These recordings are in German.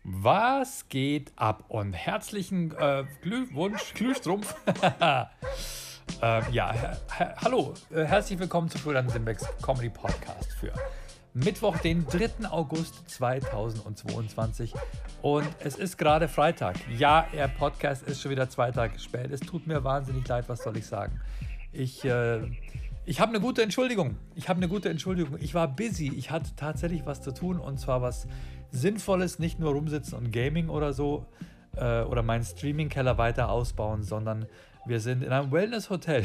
Was geht ab? Und herzlichen Glühwunsch, Glühstrumpf. Hallo, herzlich willkommen zu Florian Simbecks Comedy Podcast für Mittwoch, den 3. August 2022. Und es ist gerade Freitag. Ja, der Podcast ist schon wieder 2 Tage spät. Es tut mir wahnsinnig leid, was soll ich sagen. Ich habe eine gute Entschuldigung. Ich war busy. Ich hatte tatsächlich was zu tun, und zwar was Sinnvolles, nicht nur rumsitzen und Gaming oder so oder meinen Streaming-Keller weiter ausbauen, sondern wir sind in einem Wellness-Hotel.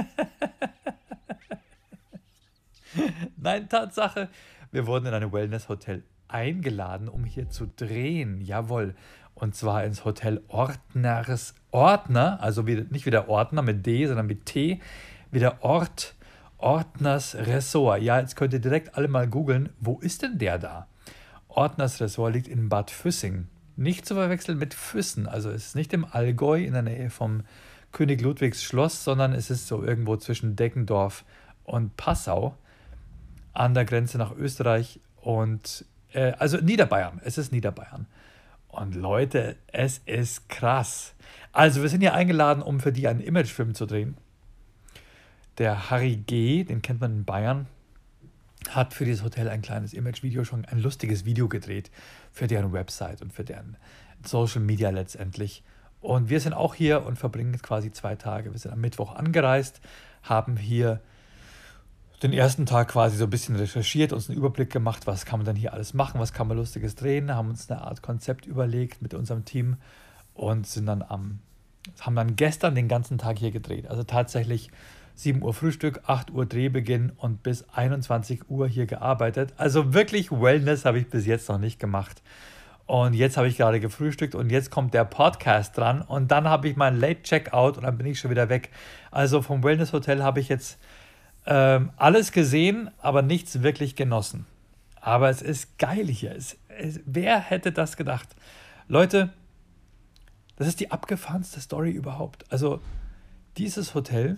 Nein, Tatsache, wir wurden in ein Wellness-Hotel eingeladen, um hier zu drehen. Jawohl. Und zwar ins Hotel Ordner, also nicht wieder Ordner mit D, sondern mit T, wie der Ordners Ressort. Ja, jetzt könnt ihr direkt alle mal googeln, wo ist denn der da? Ordners Ressort liegt in Bad Füssing. Nicht zu verwechseln mit Füssen. Also es ist nicht im Allgäu in der Nähe vom König Ludwigs Schloss, sondern es ist so irgendwo zwischen Deggendorf und Passau an der Grenze nach Österreich und also Niederbayern. Es ist Niederbayern. Und Leute, es ist krass. Also wir sind hier eingeladen, um für die einen Imagefilm zu drehen. Der Harry G., den kennt man in Bayern, hat für dieses Hotel ein kleines Imagevideo, schon ein lustiges Video gedreht für deren Website und für deren Social Media letztendlich. Und wir sind auch hier und verbringen jetzt quasi 2 Tage. Wir sind am Mittwoch angereist, haben hier den ersten Tag quasi so ein bisschen recherchiert, uns einen Überblick gemacht, was kann man denn hier alles machen, was kann man Lustiges drehen, haben uns eine Art Konzept überlegt mit unserem Team und haben dann gestern den ganzen Tag hier gedreht. Also tatsächlich 7 Uhr Frühstück, 8 Uhr Drehbeginn und bis 21 Uhr hier gearbeitet. Also wirklich Wellness habe ich bis jetzt noch nicht gemacht. Und jetzt habe ich gerade gefrühstückt und jetzt kommt der Podcast dran und dann habe ich meinen Late Checkout und dann bin ich schon wieder weg. Also vom Wellness Hotel habe ich jetzt alles gesehen, aber nichts wirklich genossen. Aber es ist geil hier. Wer hätte das gedacht? Leute, das ist die abgefahrenste Story überhaupt. Also dieses Hotel,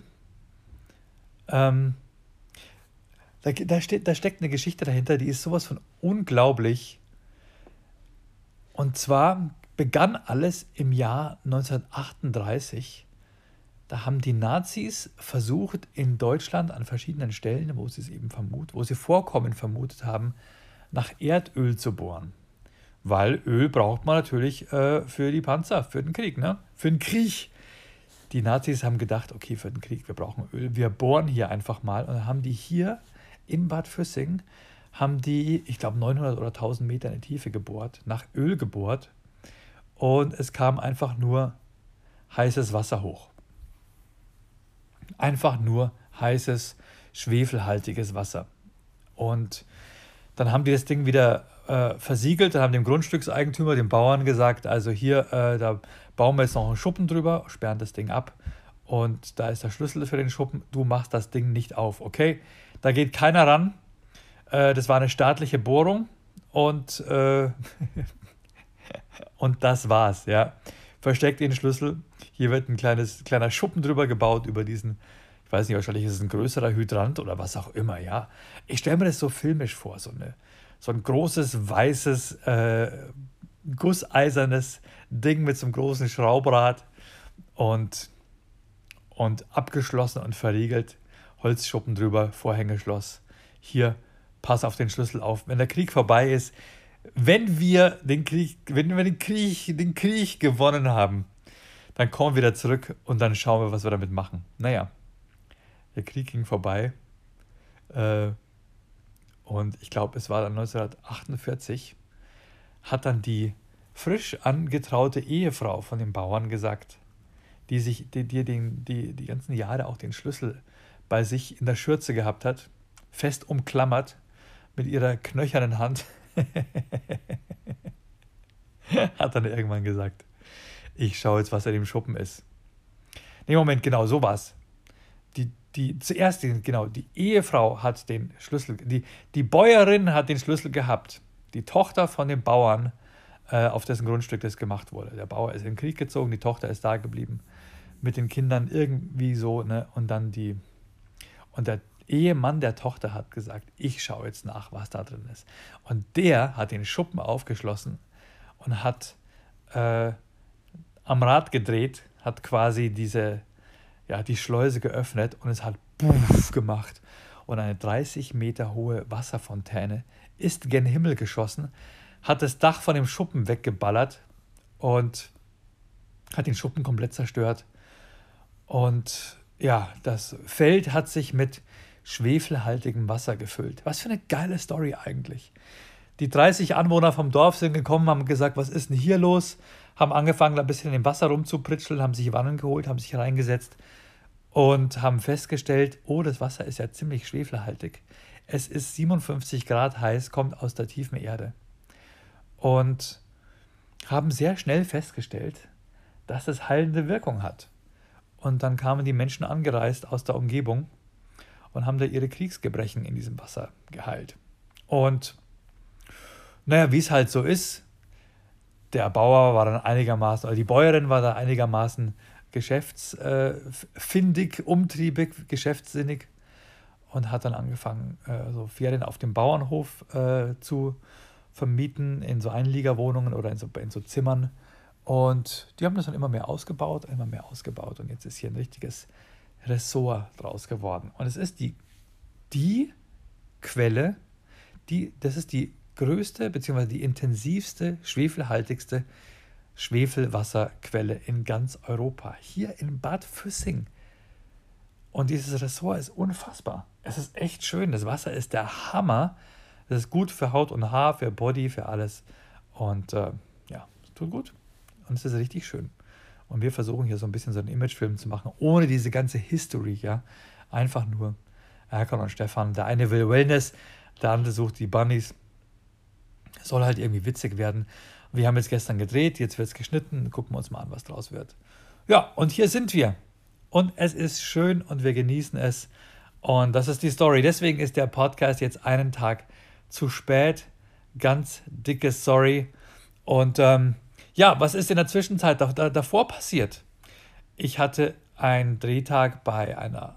da steckt eine Geschichte dahinter, die ist sowas von unglaublich. Und zwar begann alles im Jahr 1938. Da haben die Nazis versucht, in Deutschland an verschiedenen Stellen, wo sie Vorkommen vermutet haben, nach Erdöl zu bohren. Weil Öl braucht man natürlich für die Panzer, für den Krieg, ne? Für den Krieg. Die Nazis haben gedacht, okay, für den Krieg, wir brauchen Öl, wir bohren hier einfach mal. Und dann haben die hier in Bad Füssing, ich glaube 900 oder 1000 Meter in die Tiefe gebohrt, nach Öl gebohrt. Und es kam einfach nur heißes Wasser hoch. Einfach nur heißes, schwefelhaltiges Wasser. Und dann haben die das Ding wieder versiegelt, dann haben dem Grundstückseigentümer, dem Bauern gesagt, also hier, da bauen wir jetzt noch einen Schuppen drüber, sperren das Ding ab und da ist der Schlüssel für den Schuppen, du machst das Ding nicht auf, okay? Da geht keiner ran, das war eine staatliche Bohrung und, und das war's, ja. Versteckt den Schlüssel, hier wird ein kleiner Schuppen drüber gebaut über diesen, ich weiß nicht, wahrscheinlich ist es ein größerer Hydrant oder was auch immer, ja. Ich stelle mir das so filmisch vor, so ein großes, weißes, gusseisernes Ding mit so einem großen Schraubrad und abgeschlossen und verriegelt, Holzschuppen drüber, Vorhängeschloss. Hier, pass auf den Schlüssel auf. Wenn der Krieg vorbei ist, wenn wir den Krieg gewonnen haben, dann kommen wir wieder zurück und dann schauen wir, was wir damit machen. Naja, der Krieg ging vorbei. Und ich glaube, es war dann 1948, hat dann die frisch angetraute Ehefrau von dem Bauern gesagt, die ganzen Jahre auch den Schlüssel bei sich in der Schürze gehabt hat, fest umklammert mit ihrer knöchernen Hand, hat dann irgendwann gesagt, ich schaue jetzt, was in dem Schuppen ist. Nee, Moment, genau, so war's. Die Ehefrau hat den Schlüssel, die Bäuerin hat den Schlüssel gehabt. Die Tochter von dem Bauern, auf dessen Grundstück das gemacht wurde. Der Bauer ist in den Krieg gezogen, die Tochter ist da geblieben. Mit den Kindern irgendwie so, ne? Und der Ehemann der Tochter hat gesagt, ich schaue jetzt nach, was da drin ist. Und der hat den Schuppen aufgeschlossen und hat am Rad gedreht, hat quasi die Schleuse geöffnet und es hat Puff gemacht. Und eine 30 Meter hohe Wasserfontäne ist gen Himmel geschossen, hat das Dach von dem Schuppen weggeballert und hat den Schuppen komplett zerstört. Und ja, das Feld hat sich mit schwefelhaltigem Wasser gefüllt. Was für eine geile Story eigentlich. Die 30 Anwohner vom Dorf sind gekommen, haben gesagt, was ist denn hier los? Haben angefangen, ein bisschen in dem Wasser rumzupritscheln, haben sich Wannen geholt, haben sich reingesetzt und haben festgestellt, oh, das Wasser ist ja ziemlich schwefelhaltig. Es ist 57 Grad heiß, kommt aus der tiefen Erde. Und haben sehr schnell festgestellt, dass es heilende Wirkung hat. Und dann kamen die Menschen angereist aus der Umgebung und haben da ihre Kriegsgebrechen in diesem Wasser geheilt. Und naja, wie es halt so ist, der Bauer war dann einigermaßen, oder die Bäuerin war da einigermaßen geschäftsfindig, umtriebig, geschäftssinnig und hat dann angefangen, so Ferien auf dem Bauernhof zu vermieten, in so Einliegerwohnungen oder in so Zimmern. Und die haben das dann immer mehr ausgebaut und jetzt ist hier ein richtiges Ressort draus geworden. Und es ist die Quelle, das ist die größte bzw. die intensivste, schwefelhaltigste Schwefelwasserquelle in ganz Europa. Hier in Bad Füssing. Und dieses Ressort ist unfassbar. Es ist echt schön. Das Wasser ist der Hammer. Das ist gut für Haut und Haar, für Body, für alles. Und es tut gut. Und es ist richtig schön. Und wir versuchen hier so ein bisschen so einen Imagefilm zu machen, ohne diese ganze History, ja. Einfach nur Erkan und Stefan. Der eine will Wellness, der andere sucht die Bunnies. Soll halt irgendwie witzig werden. Wir haben jetzt gestern gedreht, jetzt wird es geschnitten. Gucken wir uns mal an, was draus wird. Ja, und hier sind wir. Und es ist schön und wir genießen es. Und das ist die Story. Deswegen ist der Podcast jetzt einen Tag zu spät. Ganz dickes Sorry. Und was ist in der Zwischenzeit davor passiert? Ich hatte einen Drehtag bei einer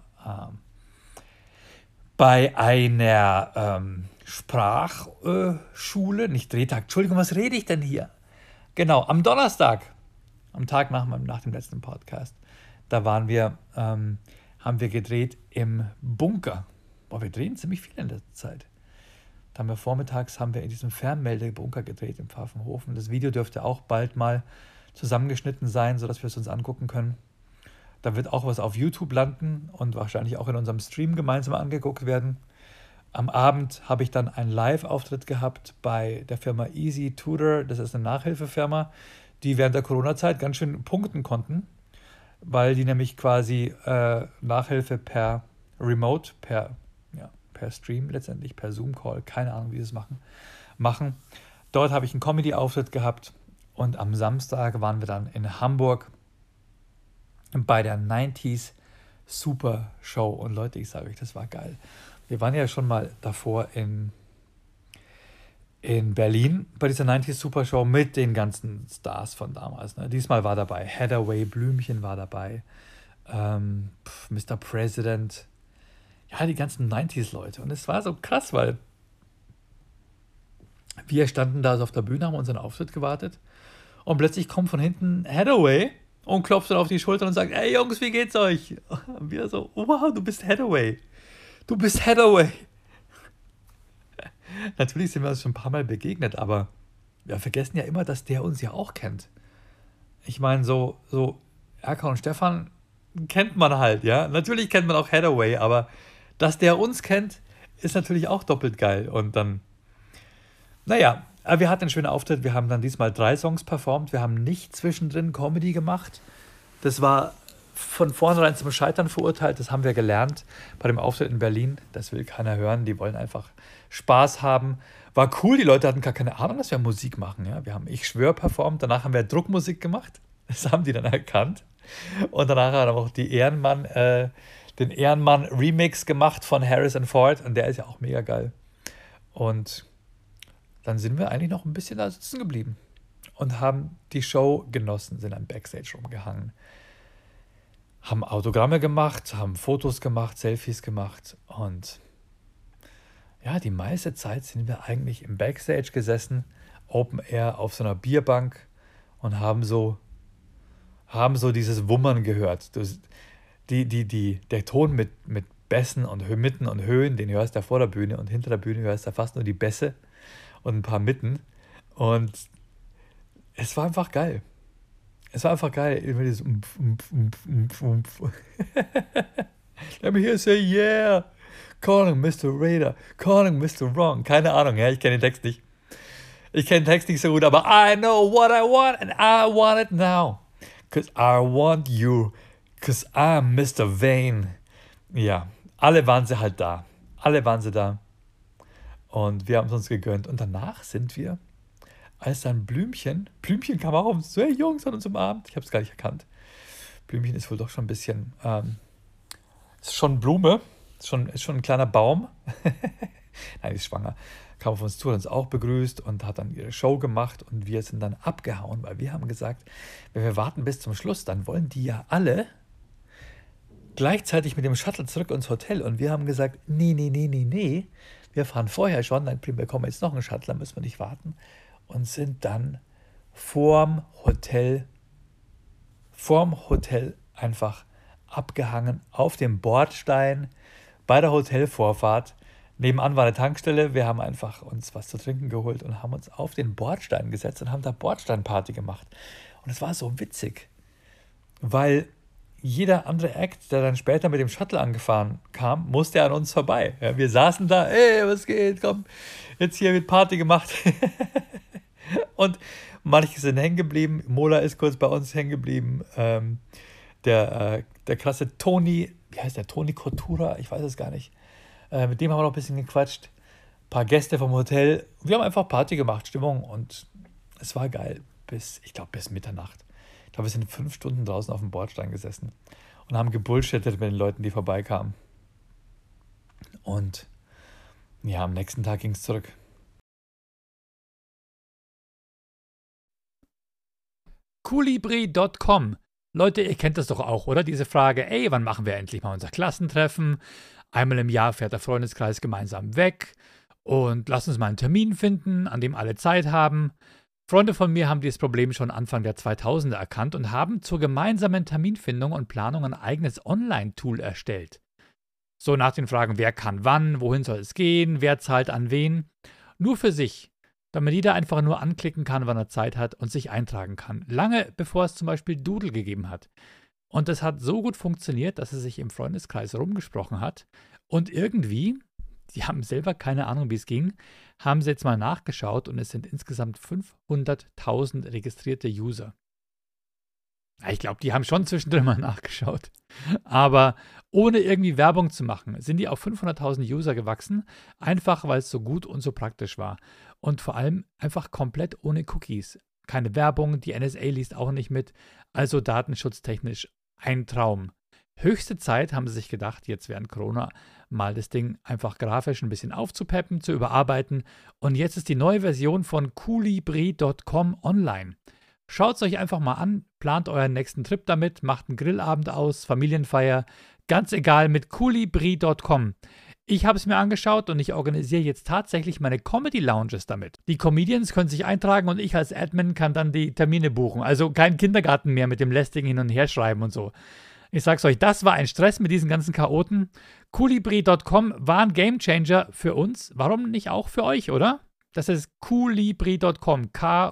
Sprachschule, nicht Drehtag, Entschuldigung, was rede ich denn hier? Genau, am Donnerstag, am Tag nach dem letzten Podcast, da haben wir gedreht im Bunker. Boah, wir drehen ziemlich viel in der Zeit. Da haben wir vormittags in diesem Fernmeldebunker gedreht im Pfaffenhofen. Das Video dürfte auch bald mal zusammengeschnitten sein, sodass wir es uns angucken können. Da wird auch was auf YouTube landen und wahrscheinlich auch in unserem Stream gemeinsam angeguckt werden. Am Abend habe ich dann einen Live-Auftritt gehabt bei der Firma Easy Tutor. Das ist eine Nachhilfefirma, die während der Corona-Zeit ganz schön punkten konnten, weil die nämlich quasi Nachhilfe per Remote, per Stream letztendlich, per Zoom-Call, keine Ahnung, wie sie es machen. Dort habe ich einen Comedy-Auftritt gehabt und am Samstag waren wir dann in Hamburg bei der 90s Super Show. Und Leute, ich sage euch, das war geil. Wir waren ja schon mal davor in Berlin bei dieser 90s Super Show mit den ganzen Stars von damals. Ne? Diesmal war dabei Hathaway, Blümchen war dabei, Mr. President, ja, die ganzen 90s-Leute. Und es war so krass, weil wir standen da so auf der Bühne, haben unseren Auftritt gewartet und plötzlich kommt von hinten Hathaway und klopft dann auf die Schulter und sagt, ey Jungs, wie geht's euch? Und wir so, wow, du bist Hathaway. Du bist Hathaway. Natürlich sind wir uns schon ein paar Mal begegnet, aber wir vergessen ja immer, dass der uns ja auch kennt. Ich meine, so Erkan und Stefan kennt man halt, ja. Natürlich kennt man auch Hathaway, aber dass der uns kennt, ist natürlich auch doppelt geil. Und dann, wir hatten einen schönen Auftritt. Wir haben dann diesmal 3 Songs performt. Wir haben nicht zwischendrin Comedy gemacht. Das war von vornherein zum Scheitern verurteilt. Das haben wir gelernt bei dem Auftritt in Berlin. Das will keiner hören. Die wollen einfach Spaß haben. War cool. Die Leute hatten gar keine Ahnung, dass wir Musik machen. Ja? Wir haben Ich schwör performt. Danach haben wir Druckmusik gemacht. Das haben die dann erkannt. Und danach haben wir auch den Ehrenmann-Remix gemacht von Harrison Ford. Und der ist ja auch mega geil. Und dann sind wir eigentlich noch ein bisschen da sitzen geblieben und haben die Show genossen, sind am Backstage rumgehangen, haben Autogramme gemacht, haben Fotos gemacht, Selfies gemacht und ja, die meiste Zeit sind wir eigentlich im Backstage gesessen Open Air auf so einer Bierbank und haben so dieses Wummern gehört. Der Ton mit Bässen und Mitten und Höhen, den hörst du vor der Bühne, und hinter der Bühne hörst du fast nur die Bässe und ein paar Mitten. Und es war einfach geil. Es war einfach geil. Immer dieses Umf. Let me hear say yeah. Calling Mr. Raider. Calling Mr. Wrong. Keine Ahnung, ja, ich kenne den Text nicht. Ich kenne den Text nicht so gut, aber I know what I want and I want it now. Cause I want you. Cause I'm Mr. Vane. Ja, alle waren sie halt da. Alle waren sie da. Und wir haben es uns gegönnt. Und danach sind wir, als dann Blümchen kam auch auf uns zu, hey Jungs, hat uns umarmt. Ich habe es gar nicht erkannt. Blümchen ist wohl doch schon ein bisschen, ist schon Blume, ist schon ein kleiner Baum. Nein, die ist schwanger. Kam auf uns zu, hat uns auch begrüßt und hat dann ihre Show gemacht, und wir sind dann abgehauen, weil wir haben gesagt, wenn wir warten bis zum Schluss, dann wollen die ja alle gleichzeitig mit dem Shuttle zurück ins Hotel, und wir haben gesagt, nee, wir fahren vorher schon, dann bekommen wir jetzt noch einen Shuttle, dann müssen wir nicht warten, und sind dann vorm Hotel einfach abgehangen auf dem Bordstein bei der Hotelvorfahrt. Nebenan war eine Tankstelle, wir haben einfach uns was zu trinken geholt und haben uns auf den Bordstein gesetzt und haben da Bordsteinparty gemacht. Und es war so witzig, weil jeder andere Act, der dann später mit dem Shuttle angefahren kam, musste an uns vorbei. Ja, wir saßen da, ey, was geht, komm, jetzt hier wird Party gemacht. Und manche sind hängen geblieben, Mola ist kurz bei uns hängen geblieben, der krasse Toni, wie heißt der, Toni Kotura, ich weiß es gar nicht. Mit dem haben wir noch ein bisschen gequatscht. Ein paar Gäste vom Hotel. Wir haben einfach Party gemacht, Stimmung. Und es war geil. Bis Mitternacht. Ich glaube, wir sind 5 Stunden draußen auf dem Bordstein gesessen und haben gebullshittet mit den Leuten, die vorbeikamen. Und ja, am nächsten Tag ging es zurück. Kolibri.com. Leute, ihr kennt das doch auch, oder? Diese Frage, ey, wann machen wir endlich mal unser Klassentreffen? Einmal im Jahr fährt der Freundeskreis gemeinsam weg und lasst uns mal einen Termin finden, an dem alle Zeit haben. Freunde von mir haben dieses Problem schon Anfang der 2000er erkannt und haben zur gemeinsamen Terminfindung und Planung ein eigenes Online-Tool erstellt. So nach den Fragen, wer kann wann, wohin soll es gehen, wer zahlt an wen. Nur für sich, damit jeder einfach nur anklicken kann, wann er Zeit hat und sich eintragen kann. Lange bevor es zum Beispiel Doodle gegeben hat. Und das hat so gut funktioniert, dass es sich im Freundeskreis rumgesprochen hat. Und irgendwie, die haben selber keine Ahnung, wie es ging, haben sie jetzt mal nachgeschaut und es sind insgesamt 500.000 registrierte User. Ich glaube, die haben schon zwischendrin mal nachgeschaut. Aber ohne irgendwie Werbung zu machen, sind die auf 500.000 User gewachsen, einfach weil es so gut und so praktisch war. Und vor allem einfach komplett ohne Cookies. Keine Werbung, die NSA liest auch nicht mit, also datenschutztechnisch ein Traum. Höchste Zeit, haben sie sich gedacht, jetzt während Corona mal das Ding einfach grafisch ein bisschen aufzupeppen, zu überarbeiten. Und jetzt ist die neue Version von Kolibri.com online. Schaut es euch einfach mal an, plant euren nächsten Trip damit, macht einen Grillabend aus, Familienfeier, ganz egal, mit Kolibri.com. Ich habe es mir angeschaut und ich organisiere jetzt tatsächlich meine Comedy-Lounges damit. Die Comedians können sich eintragen und ich als Admin kann dann die Termine buchen. Also kein Kindergarten mehr mit dem lästigen Hin- und Herschreiben und so. Ich sag's euch, das war ein Stress mit diesen ganzen Chaoten. Kolibri.com war ein Gamechanger für uns. Warum nicht auch für euch, oder? Das ist Kolibri.com.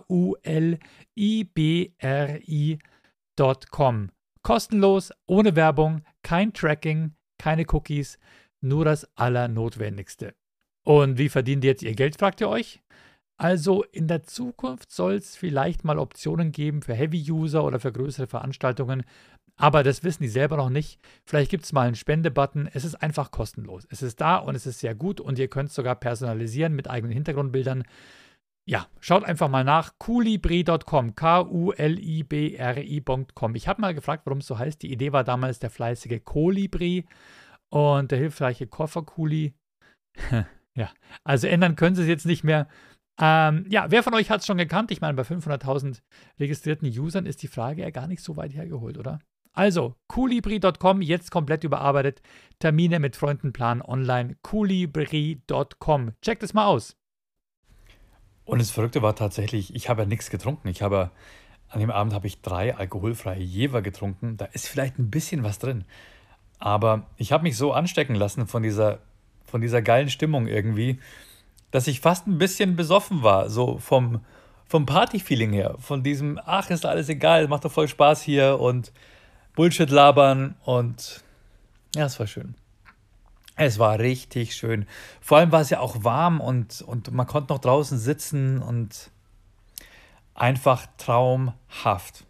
Kulibri.com. Kostenlos, ohne Werbung, kein Tracking, keine Cookies, nur das Allernotwendigste. Und wie verdient ihr jetzt ihr Geld, fragt ihr euch? Also in der Zukunft soll es vielleicht mal Optionen geben für Heavy-User oder für größere Veranstaltungen, aber das wissen die selber noch nicht. Vielleicht gibt es mal einen Spendebutton. Es ist einfach kostenlos. Es ist da und es ist sehr gut und ihr könnt es sogar personalisieren mit eigenen Hintergrundbildern. Ja, schaut einfach mal nach. Kulibri.com. Kulibri.com. Ich habe mal gefragt, warum es so heißt. Die Idee war damals der fleißige Kolibri und der hilfreiche Kofferkuli. Ja, also ändern können sie es jetzt nicht mehr. Ja, wer von euch hat es schon gekannt? Ich meine, bei 500.000 registrierten Usern ist die Frage ja gar nicht so weit hergeholt, oder? Also, Kolibri.com, jetzt komplett überarbeitet. Termine mit Freunden planen online. Kolibri.com. Checkt es mal aus. Und das Verrückte war tatsächlich, ich habe ja nichts getrunken. An dem Abend habe ich 3 alkoholfreie Jever getrunken. Da ist vielleicht ein bisschen was drin. Aber ich habe mich so anstecken lassen von dieser geilen Stimmung irgendwie, dass ich fast ein bisschen besoffen war. So vom Party-Feeling her. Von diesem, ach, ist alles egal, macht doch voll Spaß hier und Bullshit labern. Und ja, es war schön. Es war richtig schön. Vor allem war es ja auch warm und man konnte noch draußen sitzen und einfach traumhaft.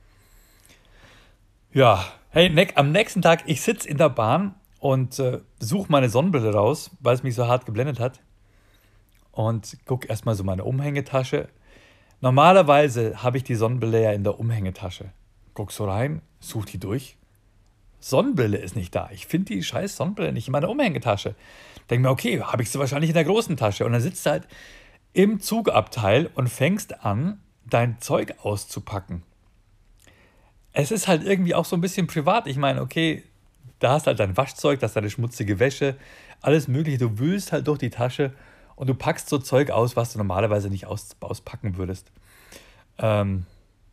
Ja, hey, am nächsten Tag, ich sitze in der Bahn und suche meine Sonnenbrille raus, weil es mich so hart geblendet hat. Und gucke erstmal so meine Umhängetasche. Normalerweise habe ich die Sonnenbrille ja in der Umhängetasche. Guck so rein, such die durch. Sonnenbrille ist nicht da. Ich finde die scheiß Sonnenbrille nicht in meiner Umhängetasche. Denke mir, okay, habe ich sie wahrscheinlich in der großen Tasche. Und dann sitzt du halt im Zugabteil und fängst an, dein Zeug auszupacken. Es ist halt irgendwie auch so ein bisschen privat. Ich meine, okay, da hast halt dein Waschzeug, das ist deine schmutzige Wäsche, alles Mögliche. Du wühlst halt durch die Tasche und du packst so Zeug aus, was du normalerweise nicht auspacken würdest. Ähm,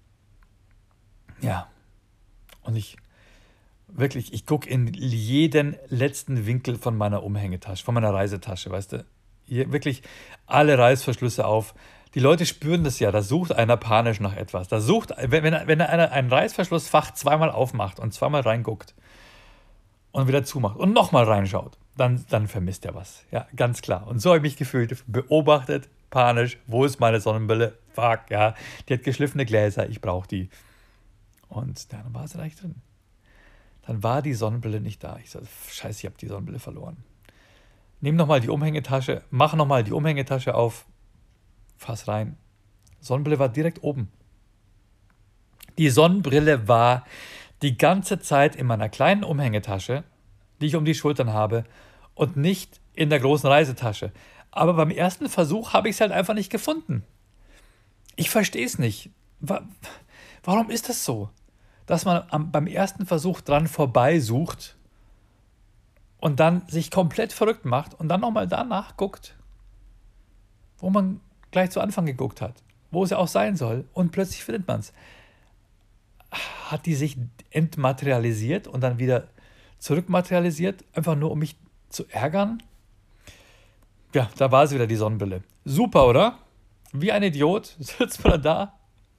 ja, und ich gucke in jeden letzten Winkel von meiner Umhängetasche, von meiner Reisetasche, weißt du. Hier wirklich alle Reißverschlüsse auf. Die Leute spüren das ja, da sucht einer panisch nach etwas. Wenn einer ein Reißverschlussfach zweimal aufmacht und zweimal reinguckt und wieder zumacht und nochmal reinschaut, dann vermisst er was. Ja, ganz klar. Und so habe ich mich gefühlt, beobachtet, panisch, wo ist meine Sonnenbrille? Fuck, ja, die hat geschliffene Gläser, ich brauche die. Und dann war sie gleich drin. Dann war die Sonnenbrille nicht da. Ich so, scheiße, ich habe die Sonnenbrille verloren. Nimm nochmal die Umhängetasche, mach nochmal die Umhängetasche auf, fass rein. Sonnenbrille war direkt oben. Die Sonnenbrille war die ganze Zeit in meiner kleinen Umhängetasche, die ich um die Schultern habe, und nicht in der großen Reisetasche. Aber beim ersten Versuch habe ich es halt einfach nicht gefunden. Ich verstehe es nicht. Warum ist das so? Dass man beim ersten Versuch dran vorbei sucht und dann sich komplett verrückt macht und dann nochmal danach guckt, wo man gleich zu Anfang geguckt hat, wo es ja auch sein soll, und plötzlich findet man es. Hat die sich entmaterialisiert und dann wieder zurückmaterialisiert, einfach nur um mich zu ärgern? Ja, da war sie wieder, die Sonnenbrille. Super, oder? Wie ein Idiot sitzt man da,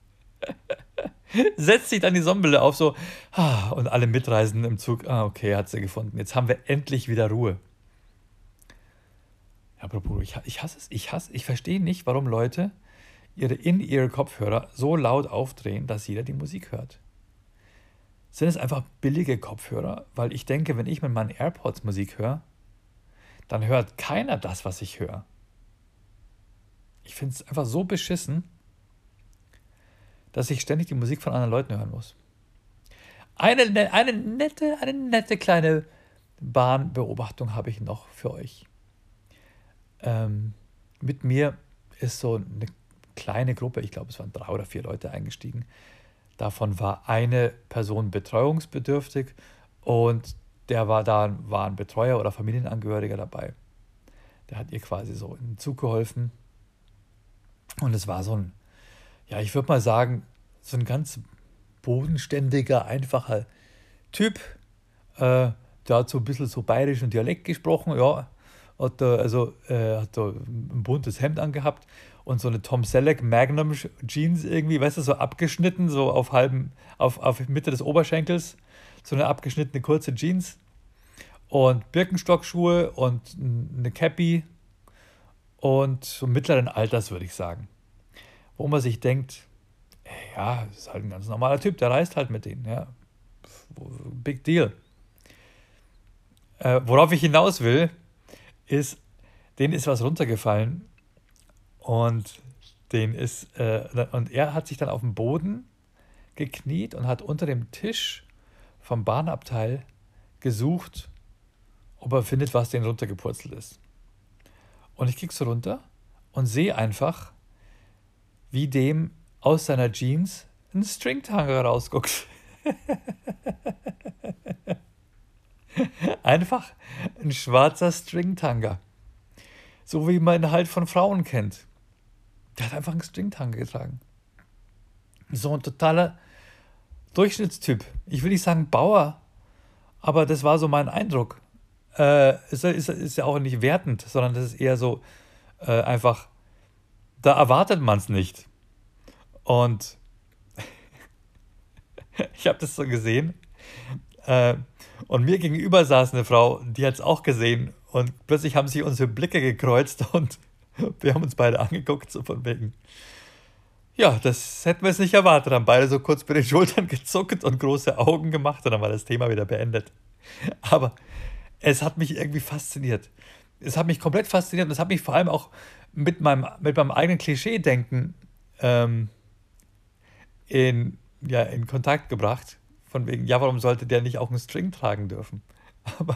setzt sich dann die Sonnenbrille auf, so, und alle Mitreisenden im Zug, okay, hat sie gefunden. Jetzt haben wir endlich wieder Ruhe. Ja, apropos, ich hasse es. Ich verstehe nicht, warum Leute ihre In-Ear-Kopfhörer so laut aufdrehen, dass jeder die Musik hört. Sind es einfach billige Kopfhörer? Weil ich denke, wenn ich mit meinen AirPods Musik höre, dann hört keiner das, was ich höre. Ich finde es einfach so beschissen, dass ich ständig die Musik von anderen Leuten hören muss. Eine nette kleine Bahnbeobachtung habe ich noch für euch. Mit mir ist so eine kleine Gruppe, ich glaube, es waren 3 oder 4 Leute eingestiegen. Davon war eine Person betreuungsbedürftig und da war ein Betreuer oder Familienangehöriger dabei. Der hat ihr quasi so in den Zug geholfen. Und es war so ein, ja, ich würde mal sagen, so ein ganz bodenständiger, einfacher Typ. Der hat so ein bisschen so bayerischen Dialekt gesprochen, ja. Hat da ein buntes Hemd angehabt und so eine Tom Selleck Magnum Jeans irgendwie, weißt du, so abgeschnitten, so auf Mitte des Oberschenkels, so eine abgeschnittene kurze Jeans und Birkenstock-Schuhe und eine Cappy und so mittleren Alters, würde ich sagen. Wo man sich denkt, ja, das ist halt ein ganz normaler Typ, der reist halt mit denen, ja. Big deal. Worauf ich hinaus will, ist, denen ist was runtergefallen und und er hat sich dann auf den Boden gekniet und hat unter dem Tisch vom Bahnabteil gesucht, ob er findet, was denen runtergepurzelt ist. Und ich kicke so runter und sehe einfach, wie dem aus seiner Jeans ein Stringtanger rausguckt. Einfach ein schwarzer Stringtanger. So wie man ihn halt von Frauen kennt. Der hat einfach einen Stringtanga getragen. So ein totaler Durchschnittstyp. Ich will nicht sagen Bauer, aber das war so mein Eindruck. Ist ja auch nicht wertend, sondern das ist eher so einfach, da erwartet man es nicht. Und ich habe das so gesehen. Äh, und mir gegenüber saß eine Frau, die hat es auch gesehen. Und plötzlich haben sich unsere Blicke gekreuzt und wir haben uns beide angeguckt, so von wegen. Ja, das hätten wir jetzt nicht erwartet. Haben beide so kurz bei den Schultern gezuckt und große Augen gemacht und dann war das Thema wieder beendet. Aber es hat mich irgendwie fasziniert. Es hat mich komplett fasziniert und es hat mich vor allem auch mit meinem eigenen Klischee-Denken ähm, in Kontakt gebracht. Von wegen, ja, warum sollte der nicht auch einen String tragen dürfen? Aber,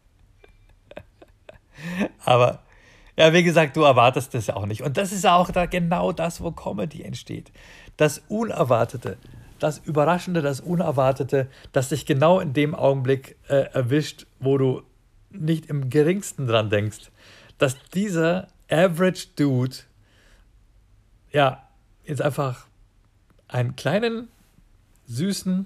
aber ja, wie gesagt, du erwartest das ja auch nicht. Und das ist auch da genau das, wo Comedy entsteht. Das Unerwartete, das Überraschende, das Unerwartete, das dich genau in dem Augenblick erwischt, wo du nicht im geringsten dran denkst, dass dieser Average Dude ja jetzt einfach einen kleinen, süßen,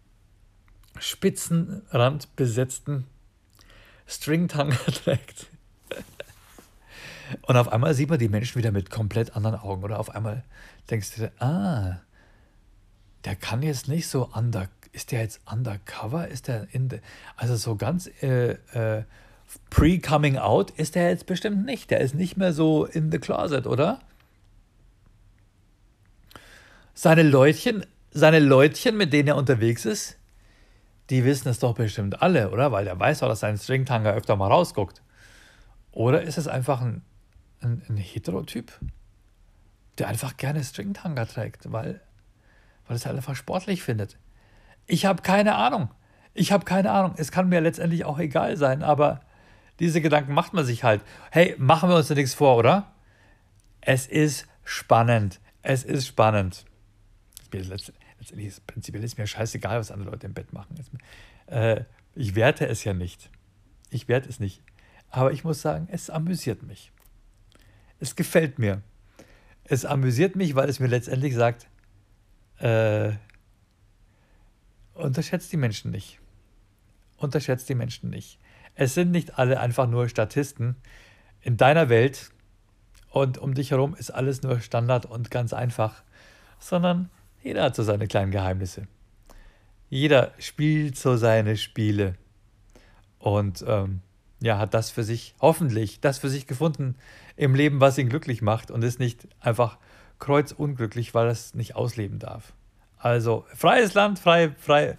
spitzenrandbesetzten Stringtanga trägt. Und auf einmal sieht man die Menschen wieder mit komplett anderen Augen. Oder auf einmal denkst du dir, der kann jetzt nicht so ist der jetzt undercover? Ist der also so ganz pre-coming out ist der jetzt bestimmt nicht. Der ist nicht mehr so in the closet, oder? Seine Leutchen, mit denen er unterwegs ist, die wissen es doch bestimmt alle, oder? Weil der weiß doch, dass sein Stringtanga öfter mal rausguckt. Oder ist es einfach ein Heterotyp, der einfach gerne Stringtanga trägt, weil es halt einfach sportlich findet? Ich habe keine Ahnung. Es kann mir letztendlich auch egal sein, aber diese Gedanken macht man sich halt. Hey, machen wir uns da nichts vor, oder? Es ist spannend. Letztendlich ist prinzipiell ist mir scheißegal, was andere Leute im Bett machen. Ich werte es ja nicht. Aber ich muss sagen, es amüsiert mich. Es gefällt mir. Es amüsiert mich, weil es mir letztendlich sagt, unterschätzt die Menschen nicht. Es sind nicht alle einfach nur Statisten in deiner Welt und um dich herum ist alles nur Standard und ganz einfach, sondern jeder hat so seine kleinen Geheimnisse. Jeder spielt so seine Spiele und hat das für sich, hoffentlich, das für sich gefunden im Leben, was ihn glücklich macht und ist nicht einfach kreuzunglücklich, weil er es nicht ausleben darf. Also freies Land, freies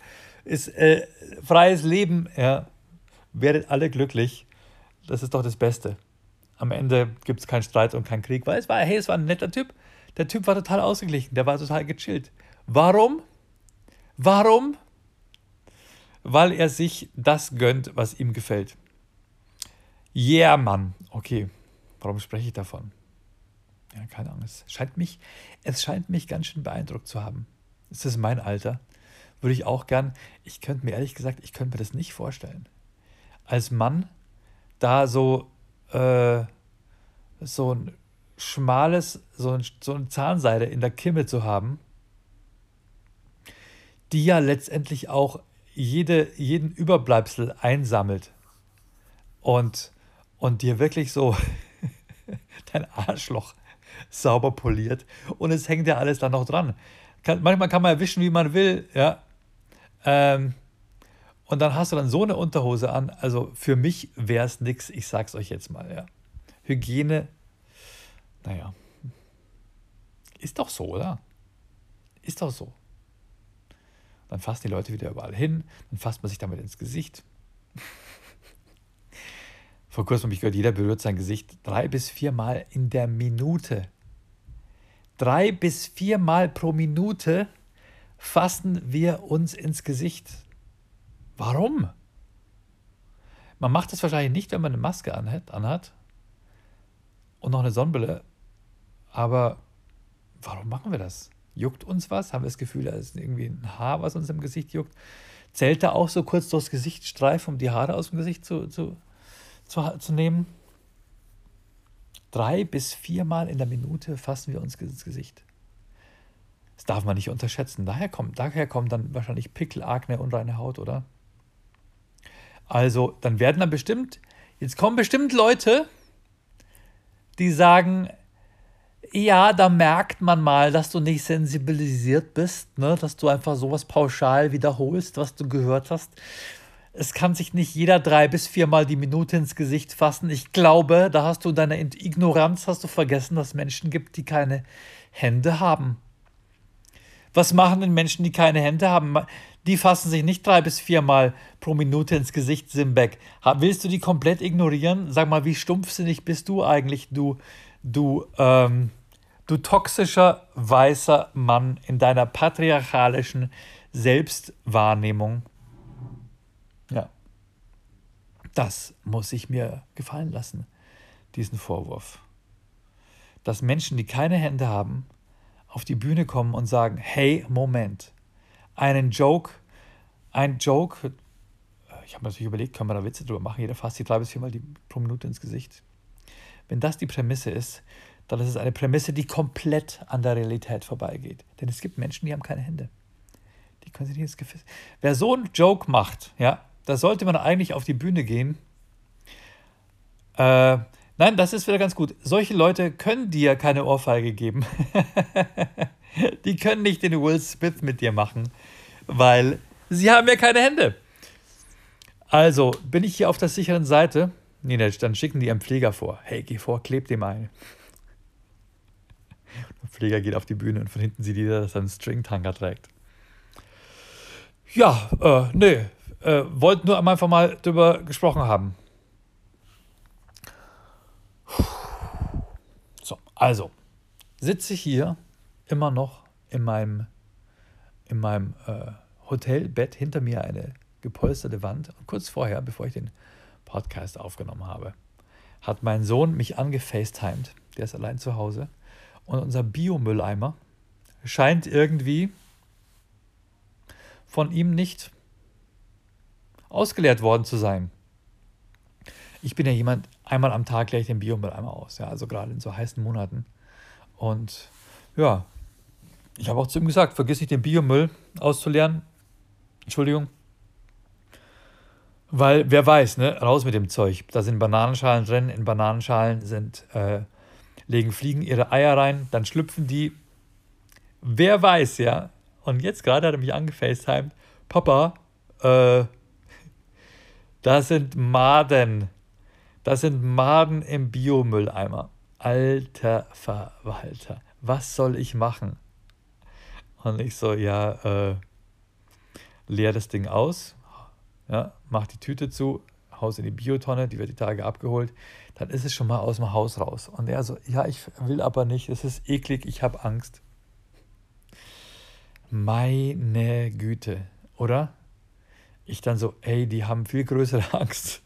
Leben, ja, werdet alle glücklich. Das ist doch das Beste. Am Ende gibt es keinen Streit und keinen Krieg, weil es war ein netter Typ. Der Typ war total ausgeglichen, der war total gechillt. Warum? Weil er sich das gönnt, was ihm gefällt. Yeah, Mann. Okay, warum spreche ich davon? Ja, keine Ahnung. Es scheint mich ganz schön beeindruckt zu haben. Ist das mein Alter? Würde ich auch gern. Ich könnte mir das nicht vorstellen. Als Mann da so ein schmales, so eine Zahnseide in der Kimme zu haben, die ja letztendlich auch jeden Überbleibsel einsammelt und dir wirklich so dein Arschloch sauber poliert und es hängt ja alles dann noch dran. Manchmal kann man erwischen, wie man will, ja. Und dann hast du dann so eine Unterhose an. Also für mich wäre es nix, ich sag's euch jetzt mal, ja. Hygiene, naja, ist doch so, oder? Ist doch so. Dann fassen die Leute wieder überall hin, dann fasst man sich damit ins Gesicht. Vor kurzem habe ich gehört, jeder berührt sein Gesicht 3 bis 4 Mal in der Minute. 3 bis 4 Mal pro Minute fassen wir uns ins Gesicht. Warum? Man macht das wahrscheinlich nicht, wenn man eine Maske anhat und noch eine Sonnenbrille. Aber warum machen wir das? Juckt uns was? Haben wir das Gefühl, da ist irgendwie ein Haar, was uns im Gesicht juckt? Zählt da auch so kurz durchs Gesicht streifen, um die Haare aus dem Gesicht zu nehmen? 3 bis 4 Mal in der Minute fassen wir uns ins Gesicht. Das darf man nicht unterschätzen. Daher kommt dann wahrscheinlich Pickel, Akne, unreine Haut, oder? Also, jetzt kommen bestimmt Leute, die sagen, ja, da merkt man mal, dass du nicht sensibilisiert bist, ne? Dass du einfach sowas pauschal wiederholst, was du gehört hast. Es kann sich nicht jeder 3 bis 4 Mal die Minute ins Gesicht fassen. Ich glaube, da hast du deine Ignoranz, hast du vergessen, dass es Menschen gibt, die keine Hände haben. Was machen denn Menschen, die keine Hände haben? Die fassen sich nicht 3 bis 4 Mal pro Minute ins Gesicht, Simbeck. Willst du die komplett ignorieren? Sag mal, wie stumpfsinnig bist du eigentlich, du toxischer, weißer Mann in deiner patriarchalischen Selbstwahrnehmung? Ja, das muss ich mir gefallen lassen, diesen Vorwurf. Dass Menschen, die keine Hände haben, auf die Bühne kommen und sagen, hey, Moment, ein Joke, ich habe natürlich überlegt, können wir da Witze drüber machen, jeder fasst die 3 bis 4 Mal pro Minute ins Gesicht. Wenn das die Prämisse ist, dann ist es eine Prämisse, die komplett an der Realität vorbeigeht. Denn es gibt Menschen, die haben keine Hände. Die können sich nicht ins Gefiss. Wer so einen Joke macht, ja, da sollte man eigentlich auf die Bühne gehen. Nein, das ist wieder ganz gut. Solche Leute können dir keine Ohrfeige geben. Die können nicht den Will Smith mit dir machen, weil sie haben ja keine Hände. Also, bin ich hier auf der sicheren Seite? Nee, dann schicken die einen Pfleger vor. Hey, geh vor, kleb dem ein. Der Pfleger geht auf die Bühne und von hinten sieht jeder, dass er einen Stringtanker trägt. Ja, wollten nur einfach mal drüber gesprochen haben. So, also sitze ich hier immer noch in meinem Hotelbett, hinter mir eine gepolsterte Wand. Und kurz vorher, bevor ich den Podcast aufgenommen habe, hat mein Sohn mich angefacetimed. Der ist allein zu Hause. Und unser Biomülleimer scheint irgendwie von ihm nicht ausgeleert worden zu sein. Ich bin ja jemand, einmal am Tag leere ich den Biomülleimer aus, ja, also gerade in so heißen Monaten. Und ja, ich habe auch zu ihm gesagt, vergiss nicht den Biomüll auszuleeren. Entschuldigung. Weil, wer weiß, ne, raus mit dem Zeug. Da sind Bananenschalen drin, in Bananenschalen legen Fliegen ihre Eier rein, dann schlüpfen die. Wer weiß, ja. Und jetzt gerade hat er mich angefacetimed. Papa, da sind Maden. Das sind Maden im Biomülleimer. Alter Verwalter, was soll ich machen? Und ich so, ja, leer das Ding aus, ja, mach die Tüte zu, haus in die Biotonne, die wird die Tage abgeholt, dann ist es schon mal aus dem Haus raus. Und er so, ja, ich will aber nicht, es ist eklig, ich habe Angst. Meine Güte, oder? Ich dann so, ey, die haben viel größere Angst.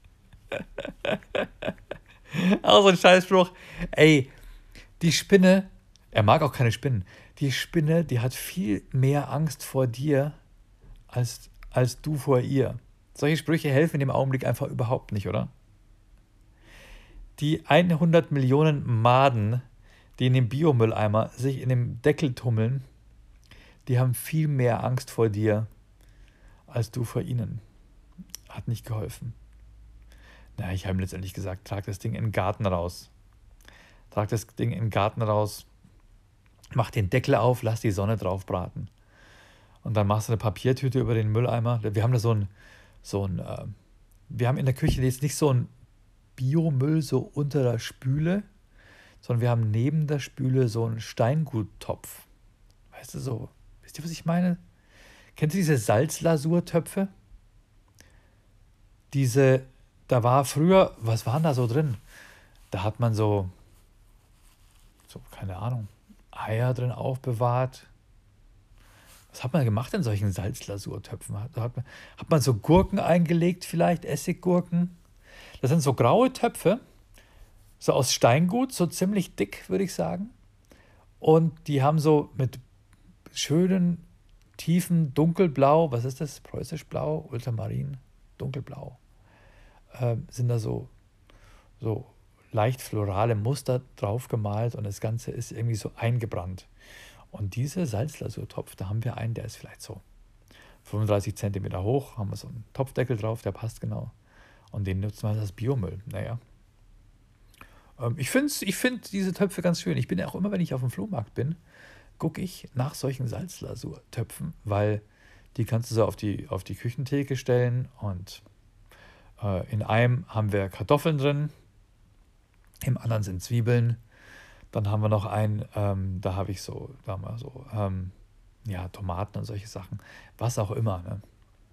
Auch so ein Scheißspruch. Ey, die Spinne, er mag auch keine Spinnen, die Spinne, die hat viel mehr Angst vor dir, als du vor ihr. Solche Sprüche helfen in dem Augenblick einfach überhaupt nicht, oder? Die 100 Millionen Maden, die in dem Biomülleimer sich in dem Deckel tummeln, die haben viel mehr Angst vor dir, als du vor ihnen. Hat nicht geholfen. Na, ich habe ihm letztendlich gesagt, trag das Ding in den Garten raus. Trag das Ding in den Garten raus, mach den Deckel auf, lass die Sonne drauf braten. Und dann machst du eine Papiertüte über den Mülleimer. Wir haben da wir haben in der Küche jetzt nicht so ein Biomüll so unter der Spüle, sondern wir haben neben der Spüle so einen Steinguttopf. Weißt du so, wisst ihr, was ich meine? Kennst du diese Salzlasurtöpfe? Da war früher, was waren da so drin? Da hat man so, keine Ahnung, Eier drin aufbewahrt. Was hat man gemacht in solchen Salzlasurtöpfen? Hat man so Gurken eingelegt vielleicht, Essiggurken? Das sind so graue Töpfe, so aus Steingut, so ziemlich dick, würde ich sagen. Und die haben so mit schönen, tiefen Dunkelblau, was ist das? Preußisch Blau, Ultramarin, Dunkelblau. Sind da so leicht florale Muster drauf gemalt und das Ganze ist irgendwie so eingebrannt. Und diese Salzlasurtopf, da haben wir einen, der ist vielleicht so 35 Zentimeter hoch, haben wir so einen Topfdeckel drauf, der passt genau. Und den nutzen wir als Biomüll. Naja. Ich find diese Töpfe ganz schön. Ich bin ja auch immer, wenn ich auf dem Flohmarkt bin, gucke ich nach solchen Salzlasurtöpfen, weil die kannst du so auf die Küchentheke stellen und in einem haben wir Kartoffeln drin, im anderen sind Zwiebeln. Dann haben wir noch einen, da haben wir so ja, Tomaten und solche Sachen, was auch immer. Ne?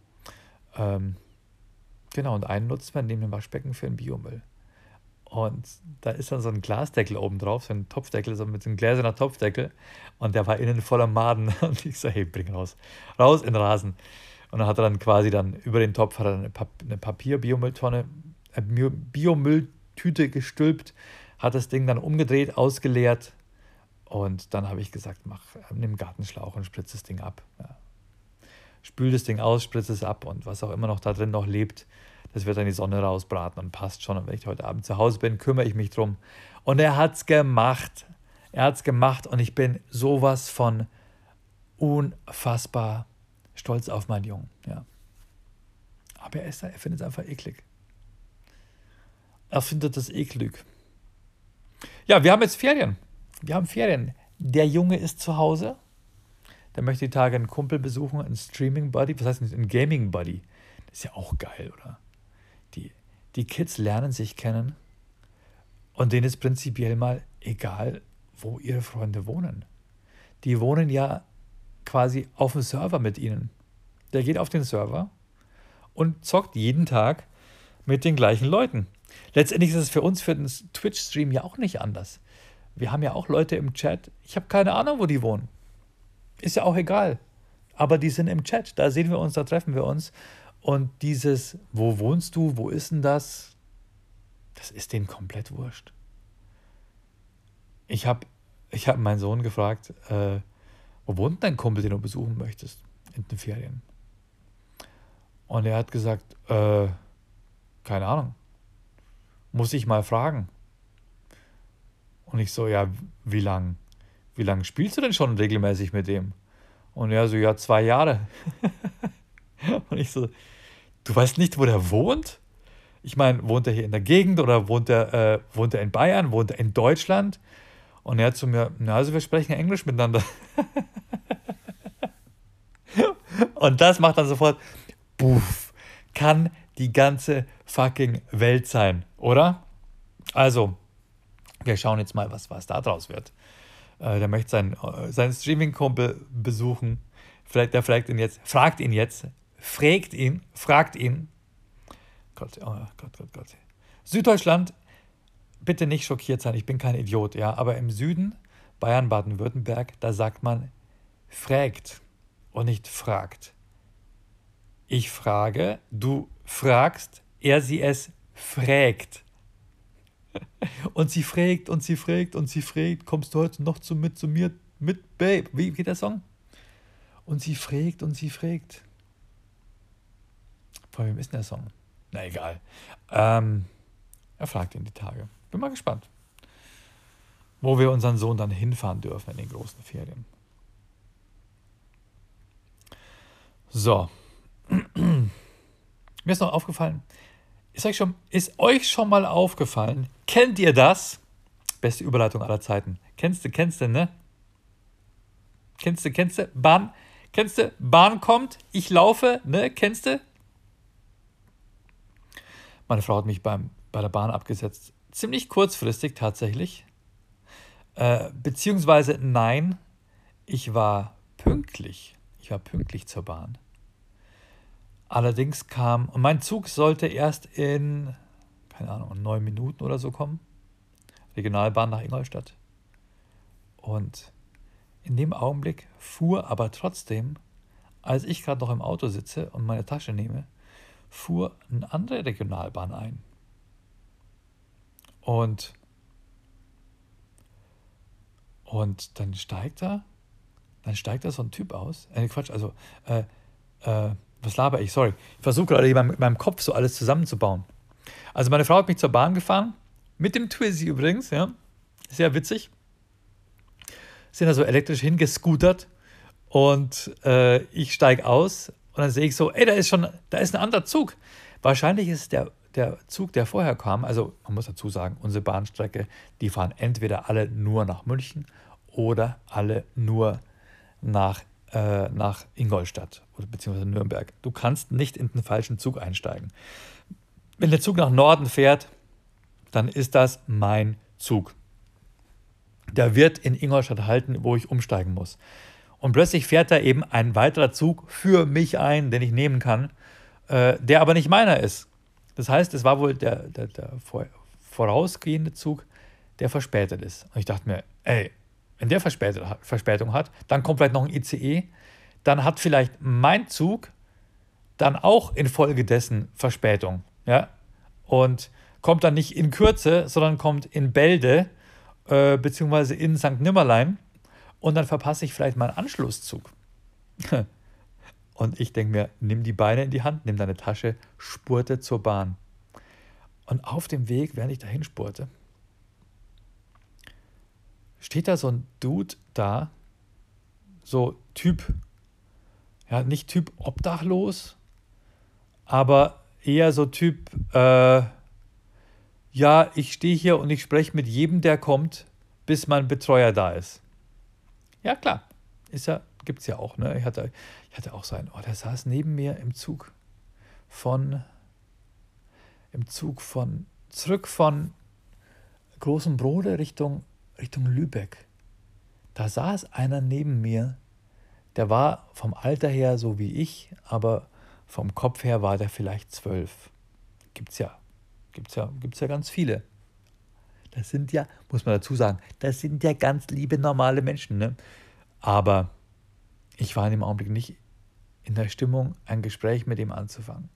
Genau, und einen nutzt man neben dem Waschbecken für ein Biomüll. Und da ist dann so ein Glasdeckel oben drauf, so ein Topfdeckel, so mit so einem gläserner Topfdeckel. Und der war innen voller Maden. Und ich so, hey, bring raus. Raus in den Rasen. Und dann hat er dann quasi über den Topf hat er eine Papier-Biomülltonne, Biomülltüte gestülpt, hat das Ding dann umgedreht, ausgeleert. Und dann habe ich gesagt, nimm einen Gartenschlauch und spritz das Ding ab. Ja. Spül das Ding aus, spritz es ab und was auch immer noch da drin noch lebt, das wird dann die Sonne rausbraten und passt schon. Und wenn ich heute Abend zu Hause bin, kümmere ich mich drum. Und er hat's gemacht. Er hat's gemacht und ich bin sowas von unfassbar stolz auf meinen Jungen. Ja. Aber er findet es einfach eklig. Er findet das eklig. Ja, wir haben jetzt Ferien. Wir haben Ferien. Der Junge ist zu Hause. Der möchte die Tage einen Kumpel besuchen, einen Streaming-Buddy. Was heißt denn ein Gaming-Buddy? Das ist ja auch geil, oder? Die Kids lernen sich kennen und denen ist prinzipiell mal egal, wo ihre Freunde wohnen. Die wohnen ja quasi auf dem Server mit ihnen. Der geht auf den Server und zockt jeden Tag mit den gleichen Leuten. Letztendlich ist es für uns, für den Twitch-Stream ja auch nicht anders. Wir haben ja auch Leute im Chat. Ich habe keine Ahnung, wo die wohnen. Ist ja auch egal. Aber die sind im Chat. Da sehen wir uns, da treffen wir uns. Und dieses, wo wohnst du, wo ist denn das? Das ist denen komplett wurscht. Ich hab meinen Sohn gefragt, wo wohnt dein Kumpel, den du besuchen möchtest in den Ferien? Und er hat gesagt, keine Ahnung. Muss ich mal fragen. Und ich so, ja, wie lang spielst du denn schon regelmäßig mit dem? Und er so, ja, 2 Jahre. Und ich so, du weißt nicht, wo der wohnt? Ich meine, wohnt er hier in der Gegend oder wohnt er in Bayern, wohnt er in Deutschland? Und er hat zu mir, also wir sprechen Englisch miteinander. Und das macht dann sofort, puff, kann die ganze fucking Welt sein, oder? Also, wir schauen jetzt mal, was da draus wird. Der möchte seinen Streaming-Kumpel besuchen. Fragt ihn jetzt. Gott. Süddeutschland, bitte nicht schockiert sein, ich bin kein Idiot, ja, aber im Süden, Bayern, Baden-Württemberg, da sagt man frägt und nicht fragt. Ich frage, du fragst, er sie es frägt. Und sie fragt, kommst du heute noch zu mir mit, Babe? Wie geht der Song? Und sie fragt. Von wem ist denn der Song? Na egal. Er fragt ihn die Tage. Bin mal gespannt, wo wir unseren Sohn dann hinfahren dürfen in den großen Ferien. So. Mir ist noch aufgefallen, ist euch schon mal aufgefallen, kennt ihr das? Beste Überleitung aller Zeiten. Kennst du, ne? Kennst du? Bahn kommt, ich laufe, ne? Kennst du? Meine Frau hat mich bei der Bahn abgesetzt. Ziemlich kurzfristig tatsächlich. Beziehungsweise nein, ich war pünktlich. Ich war pünktlich zur Bahn. Allerdings und mein Zug sollte erst in, keine Ahnung, 9 Minuten oder so kommen. Regionalbahn nach Ingolstadt. Und in dem Augenblick fuhr aber trotzdem, als ich gerade noch im Auto sitze und meine Tasche nehme, fuhr eine andere Regionalbahn ein. Und dann steigt da so ein Typ aus. Was laber ich? Sorry. Ich versuche gerade mit meinem Kopf so alles zusammenzubauen. Also meine Frau hat mich zur Bahn gefahren Mit dem Twizy übrigens, ja. Sehr witzig. Sind also elektrisch hingescootert und ich steige aus und dann sehe ich so, ey, da ist ein anderer Zug. Wahrscheinlich ist der Zug, der vorher kam, also man muss dazu sagen, unsere Bahnstrecke, die fahren entweder alle nur nach München oder alle nur nach Ingolstadt oder beziehungsweise Nürnberg. Du kannst nicht in den falschen Zug einsteigen. Wenn der Zug nach Norden fährt, dann ist das mein Zug. Der wird in Ingolstadt halten, wo ich umsteigen muss. Und plötzlich fährt da eben ein weiterer Zug für mich ein, den ich nehmen kann, der aber nicht meiner ist. Das heißt, es war wohl der vorausgehende Zug, der verspätet ist. Und ich dachte mir, ey, wenn der Verspätung hat, dann kommt vielleicht noch ein ICE, dann hat vielleicht mein Zug dann auch infolgedessen Verspätung. Ja? Und kommt dann nicht in Kürze, sondern kommt in Bälde, beziehungsweise in St. Nimmerlein, und dann verpasse ich vielleicht meinen Anschlusszug. Und ich denke mir, nimm die Beine in die Hand, nimm deine Tasche, spurte zur Bahn. Und auf dem Weg, während ich dahin spurte, steht da so ein Dude da, so Typ, ja, nicht Typ obdachlos, aber eher so Typ, ja, ich stehe hier und ich spreche mit jedem, der kommt, bis mein Betreuer da ist. Ja, klar, gibt es ja auch, ne? Ich hatte auch so einen, der saß neben mir im Zug zurück von Großem Brode Richtung Lübeck. Da saß einer neben mir, der war vom Alter her so wie ich, aber vom Kopf her war der vielleicht 12. Gibt's ja ganz viele. Das sind ja, muss man dazu sagen, das sind ja ganz liebe, normale Menschen, ne? Aber ich war in dem Augenblick nicht in der Stimmung, ein Gespräch mit ihm anzufangen.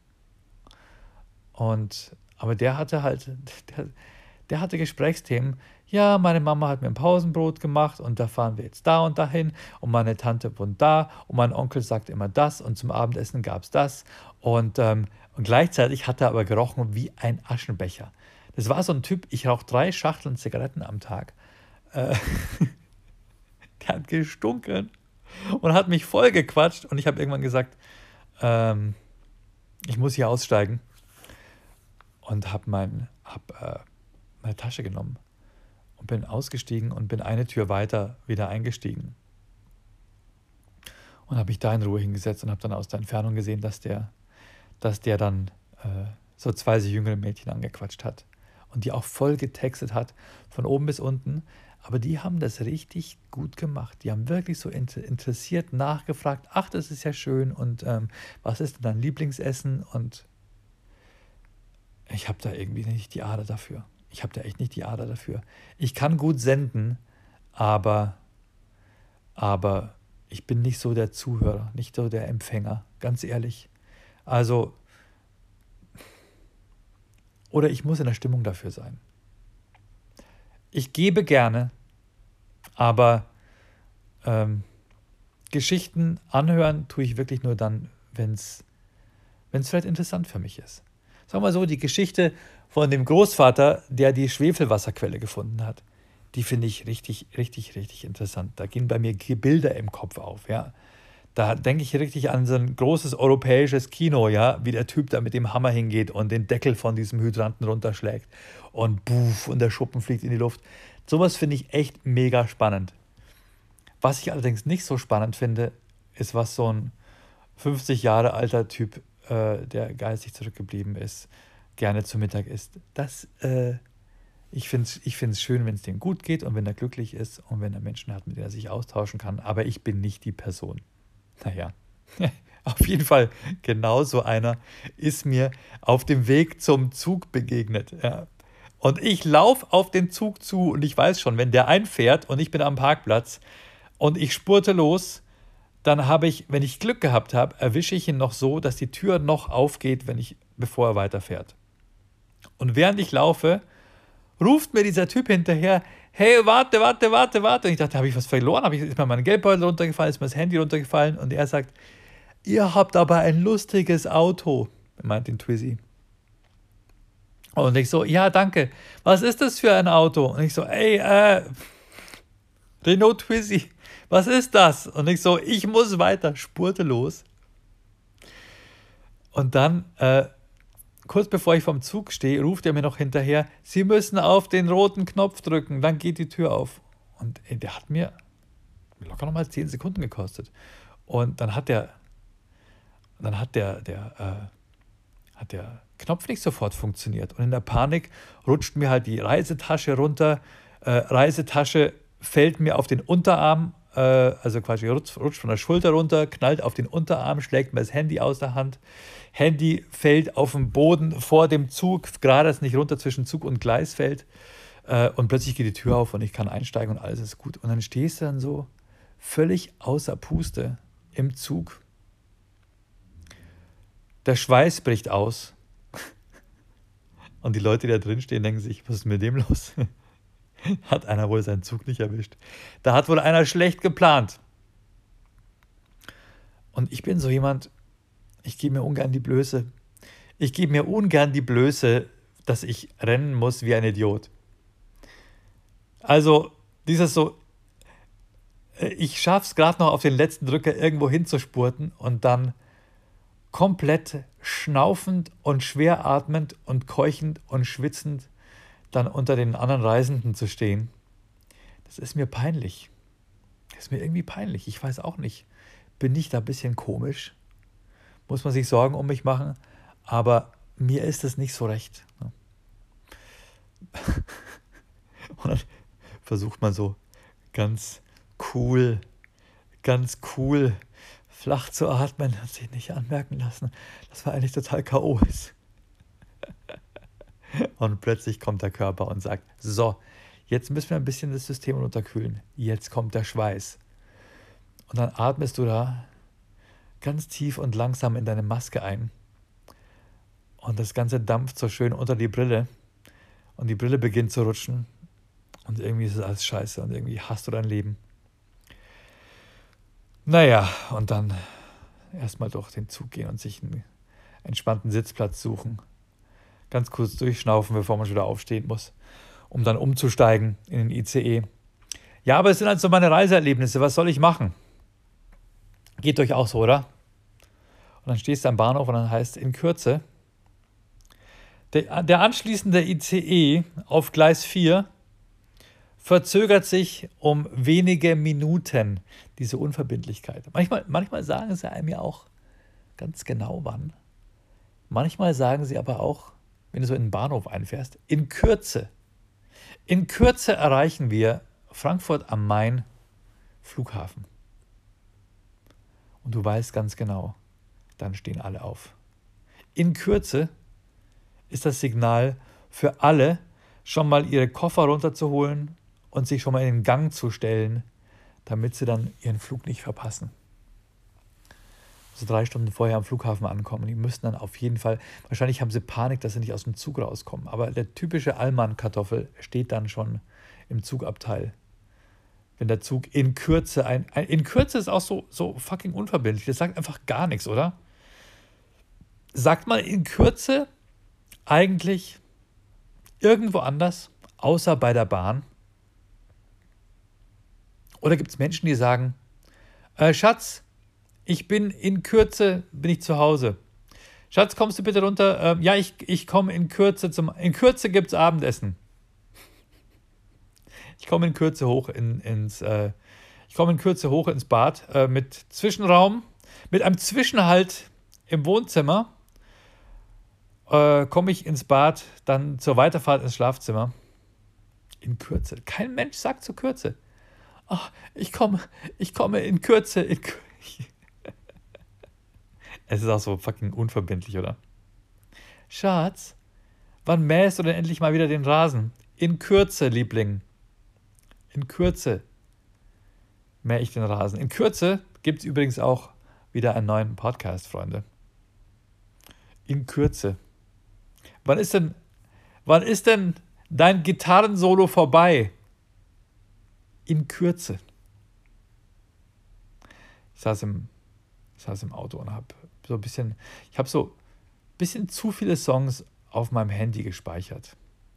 Aber der hatte Gesprächsthemen. Ja, meine Mama hat mir ein Pausenbrot gemacht und da fahren wir jetzt da und dahin und meine Tante wohnt da und mein Onkel sagt immer das und zum Abendessen gab es das und gleichzeitig hat er aber gerochen wie ein Aschenbecher. Das war so ein Typ, ich rauche 3 Schachteln Zigaretten am Tag. Der hat gestunken und hat mich voll gequatscht und ich habe irgendwann gesagt, ich muss hier aussteigen und habe meine Tasche genommen und bin ausgestiegen und bin eine Tür weiter wieder eingestiegen. Und habe mich da in Ruhe hingesetzt und habe dann aus der Entfernung gesehen, dass der dann so 2 jüngere Mädchen angequatscht hat und die auch voll getextet hat, von oben bis unten. Aber die haben das richtig gut gemacht. Die haben wirklich so interessiert nachgefragt, ach, das ist ja schön und was ist denn dein Lieblingsessen? Und ich habe da irgendwie nicht die Ader dafür. Ich habe da echt nicht die Ader dafür. Ich kann gut senden, aber ich bin nicht so der Zuhörer, nicht so der Empfänger, ganz ehrlich. Also, oder ich muss in der Stimmung dafür sein. Ich gebe gerne, aber Geschichten anhören tue ich wirklich nur dann, wenn es vielleicht interessant für mich ist. Sagen wir mal so, die Geschichte von dem Großvater, der die Schwefelwasserquelle gefunden hat, die finde ich richtig, richtig, richtig interessant. Da gehen bei mir Bilder im Kopf auf, ja. Da denke ich richtig an so ein großes europäisches Kino, ja, wie der Typ da mit dem Hammer hingeht und den Deckel von diesem Hydranten runterschlägt und buff, und der Schuppen fliegt in die Luft. Sowas finde ich echt mega spannend. Was ich allerdings nicht so spannend finde, ist, was so ein 50 Jahre alter Typ, der geistig zurückgeblieben ist, gerne zu Mittag isst. Ich finde es schön, wenn es dem gut geht und wenn er glücklich ist und wenn er Menschen hat, mit denen er sich austauschen kann, aber ich bin nicht die Person. Naja, auf jeden Fall, genau so einer ist mir auf dem Weg zum Zug begegnet. Ja. Und ich laufe auf den Zug zu und ich weiß schon, wenn der einfährt und ich bin am Parkplatz und ich spurte los, dann habe ich, wenn ich Glück gehabt habe, erwische ich ihn noch so, dass die Tür noch aufgeht, bevor er weiterfährt. Und während ich laufe, ruft mir dieser Typ hinterher, hey, warte. Und ich dachte, habe ich was verloren? Ist mir mein Geldbeutel runtergefallen? Ist mir das Handy runtergefallen? Und er sagt, ihr habt aber ein lustiges Auto. Er meint den Twizy. Und ich so, ja, danke. Was ist das für ein Auto? Und ich so, ey, Renault Twizy, was ist das? Und ich so, ich muss weiter, spurte los. Und dann, kurz bevor ich vom Zug stehe, ruft er mir noch hinterher, Sie müssen auf den roten Knopf drücken, dann geht die Tür auf. Und der hat mir locker nochmal 10 Sekunden gekostet. Und dann hat der Knopf nicht sofort funktioniert. Und in der Panik rutscht mir halt die Reisetasche runter. Reisetasche fällt mir auf den Unterarm, also quasi rutscht von der Schulter runter, knallt auf den Unterarm, schlägt mir das Handy aus der Hand. Handy fällt auf den Boden vor dem Zug, gerade es nicht runter zwischen Zug und Gleis fällt. Und plötzlich geht die Tür auf und ich kann einsteigen und alles ist gut. Und dann stehst du dann so völlig außer Puste im Zug. Der Schweiß bricht aus. Und die Leute, die da drin stehen, denken sich, was ist mit dem los? Hat einer wohl seinen Zug nicht erwischt. Da hat wohl einer schlecht geplant. Und ich bin so jemand, ich gebe mir ungern die Blöße. Ich gebe mir ungern die Blöße, dass ich rennen muss wie ein Idiot. Also, dieses so, ich schaffe es gerade noch auf den letzten Drücker irgendwo hinzuspurten und dann komplett schnaufend und schwer atmend und keuchend und schwitzend dann unter den anderen Reisenden zu stehen. Das ist mir peinlich. Das ist mir irgendwie peinlich. Ich weiß auch nicht. Bin ich da ein bisschen komisch? Muss man sich Sorgen um mich machen? Aber mir ist es nicht so recht. Und dann versucht man so ganz cool flach zu atmen und sich nicht anmerken lassen, dass man eigentlich total K.O. ist. Und plötzlich kommt der Körper und sagt, so, jetzt müssen wir ein bisschen das System runterkühlen. Jetzt kommt der Schweiß. Und dann atmest du da ganz tief und langsam in deine Maske ein. Und das Ganze dampft so schön unter die Brille. Und die Brille beginnt zu rutschen. Und irgendwie ist es alles scheiße und irgendwie hasst du dein Leben. Naja, und dann erstmal durch den Zug gehen und sich einen entspannten Sitzplatz suchen. Ganz kurz durchschnaufen, bevor man schon wieder aufstehen muss, um dann umzusteigen in den ICE. Ja, aber es sind halt so meine Reiseerlebnisse. Was soll ich machen? Geht euch auch so, oder? Und dann stehst du am Bahnhof und dann heißt in Kürze, der anschließende ICE auf Gleis 4 verzögert sich um wenige Minuten, diese Unverbindlichkeit. Manchmal sagen sie einem ja auch ganz genau wann. Manchmal sagen sie aber auch, wenn du so in den Bahnhof einfährst, in Kürze. In Kürze erreichen wir Frankfurt am Main Flughafen. Und du weißt ganz genau, dann stehen alle auf. In Kürze ist das Signal für alle, schon mal ihre Koffer runterzuholen und sich schon mal in den Gang zu stellen, damit sie dann ihren Flug nicht verpassen. So 3 Stunden vorher am Flughafen ankommen. Die müssen dann auf jeden Fall, wahrscheinlich haben sie Panik, dass sie nicht aus dem Zug rauskommen. Aber der typische Allmann-Kartoffel steht dann schon im Zugabteil. Wenn der Zug in Kürze in Kürze ist auch so fucking unverbindlich. Das sagt einfach gar nichts, oder? Sagt man in Kürze eigentlich irgendwo anders, außer bei der Bahn? Oder gibt es Menschen, die sagen, Schatz, ich bin in Kürze, bin ich zu Hause. Schatz, kommst du bitte runter? Ja, ich komme in Kürze in Kürze gibt es Abendessen. Ich komme in Kürze hoch ins Bad mit Zwischenraum, mit einem Zwischenhalt im Wohnzimmer. Komme ich ins Bad, dann zur Weiterfahrt ins Schlafzimmer. In Kürze. Kein Mensch sagt zur Kürze. Ach, ich komme in Kürze. Es ist auch so fucking unverbindlich, oder? Schatz, wann mähst du denn endlich mal wieder den Rasen? In Kürze, Liebling. In Kürze mähe ich den Rasen. In Kürze gibt es übrigens auch wieder einen neuen Podcast, Freunde. In Kürze. Wann ist denn dein Gitarrensolo vorbei? In Kürze. Ich saß im Auto und habe so ein bisschen zu viele Songs auf meinem Handy gespeichert.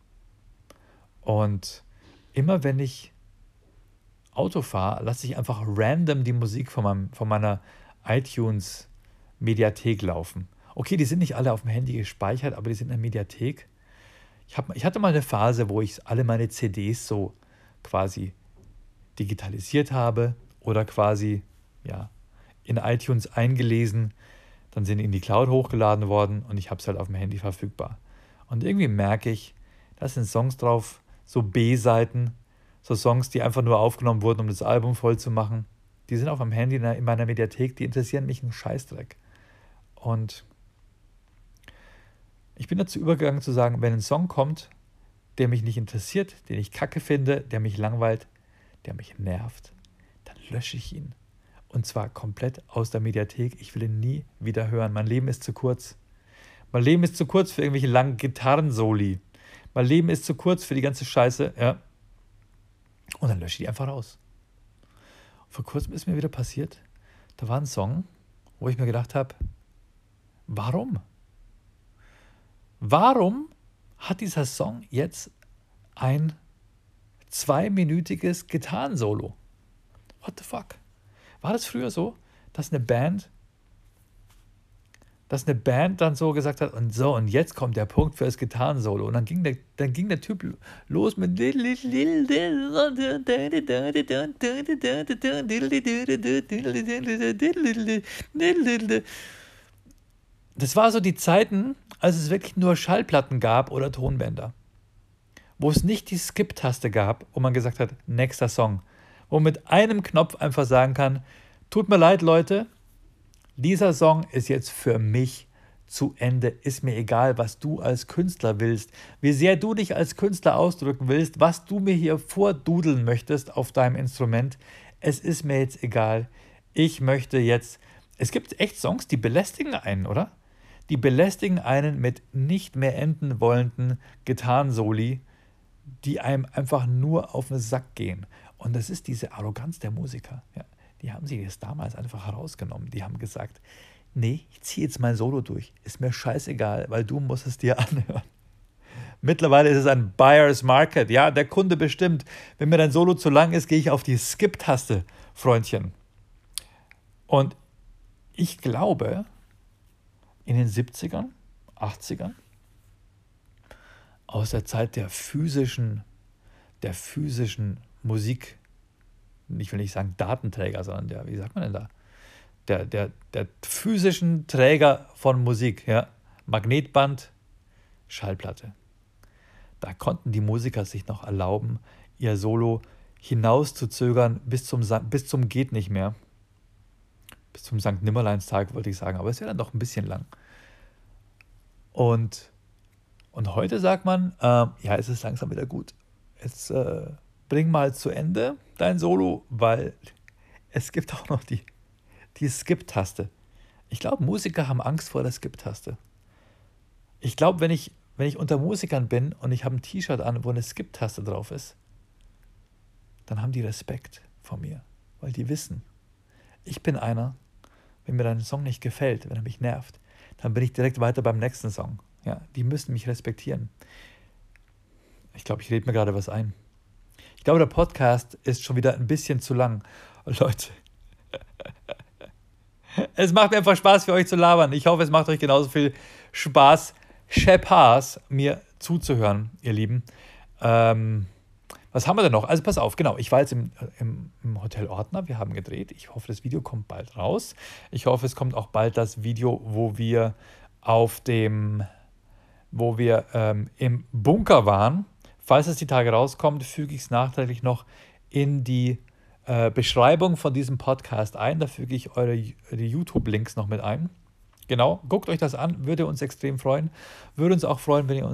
Und immer wenn ich Auto fahre, lasse ich einfach random die Musik von meiner iTunes-Mediathek laufen. Okay, die sind nicht alle auf dem Handy gespeichert, aber die sind in der Mediathek. Ich hatte mal eine Phase, wo ich alle meine CDs so quasi digitalisiert habe oder quasi in iTunes eingelesen. Dann sind die in die Cloud hochgeladen worden und ich habe es halt auf dem Handy verfügbar. Und irgendwie merke ich, da sind Songs drauf, so B-Seiten, so Songs, die einfach nur aufgenommen wurden, um das Album voll zu machen. Die sind auf meinem Handy in meiner Mediathek, die interessieren mich einen Scheißdreck. Und ich bin dazu übergegangen zu sagen, wenn ein Song kommt, der mich nicht interessiert, den ich kacke finde, der mich langweilt, der mich nervt, dann lösche ich ihn. Und zwar komplett aus der Mediathek. Ich will ihn nie wieder hören. Mein Leben ist zu kurz. Mein Leben ist zu kurz für irgendwelche langen Gitarrensoli. Mein Leben ist zu kurz für die ganze Scheiße. Ja. Und dann lösche ich die einfach raus. Vor kurzem ist mir wieder passiert, da war ein Song, wo ich mir gedacht habe, warum? Warum hat dieser Song jetzt ein 2-minütiges Gitarrensolo? What the fuck? War das früher so, dass eine Band dann so gesagt hat, und jetzt kommt der Punkt für das Gitarrensolo. Und dann ging der Typ los mit das war so die Zeiten, als es wirklich nur Schallplatten gab oder Tonbänder. Wo es nicht die Skip-Taste gab, wo man gesagt hat, nächster Song. Wo man mit einem Knopf einfach sagen kann, tut mir leid, Leute, dieser Song ist jetzt für mich zu Ende. Ist mir egal, was du als Künstler willst, wie sehr du dich als Künstler ausdrücken willst, was du mir hier vordudeln möchtest auf deinem Instrument. Es ist mir jetzt egal. Ich möchte jetzt... Es gibt echt Songs, die belästigen einen, oder? Die belästigen einen mit nicht mehr enden wollenden Gitarrensoli, die einem einfach nur auf den Sack gehen. Und das ist diese Arroganz der Musiker. Ja, die haben sich das damals einfach herausgenommen. Die haben gesagt, nee, ich ziehe jetzt mein Solo durch. Ist mir scheißegal, weil du musst es dir anhören. Mittlerweile ist es ein Buyer's Market. Ja, der Kunde bestimmt. Wenn mir dein Solo zu lang ist, gehe ich auf die Skip-Taste, Freundchen. Und ich glaube, in den 70ern, 80ern, aus der Zeit der physischen Musik, ich will nicht sagen Datenträger, sondern wie sagt man denn da? Der physischen Träger von Musik, ja, Magnetband, Schallplatte. Da konnten die Musiker sich noch erlauben, ihr Solo hinauszuzögern bis zum geht nicht mehr. Bis zum Sankt Nimmerleinstag wollte ich sagen, aber es wäre dann doch ein bisschen lang. Und heute sagt man, es ist langsam wieder gut. Jetzt bring mal zu Ende dein Solo, weil es gibt auch noch die Skip-Taste. Ich glaube, Musiker haben Angst vor der Skip-Taste. Ich glaube, wenn ich unter Musikern bin und ich habe ein T-Shirt an, wo eine Skip-Taste drauf ist, dann haben die Respekt vor mir, weil die wissen, ich bin einer, wenn mir dein Song nicht gefällt, wenn er mich nervt, dann bin ich direkt weiter beim nächsten Song. Ja, die müssen mich respektieren. Ich glaube, ich rede mir gerade was ein. Ich glaube, der Podcast ist schon wieder ein bisschen zu lang. Und Leute, es macht mir einfach Spaß, für euch zu labern. Ich hoffe, es macht euch genauso viel Spaß, mir zuzuhören, ihr Lieben. Was haben wir denn noch? Also pass auf, genau, ich war jetzt im Hotel Ortner, wir haben gedreht. Ich hoffe, das Video kommt bald raus. Ich hoffe, es kommt auch bald das Video, wo wir im Bunker waren. Falls es die Tage rauskommt, füge ich es nachträglich noch in die Beschreibung von diesem Podcast ein. Da füge ich die YouTube-Links noch mit ein. Genau, guckt euch das an, würde uns extrem freuen. Würde uns auch freuen, wenn ihr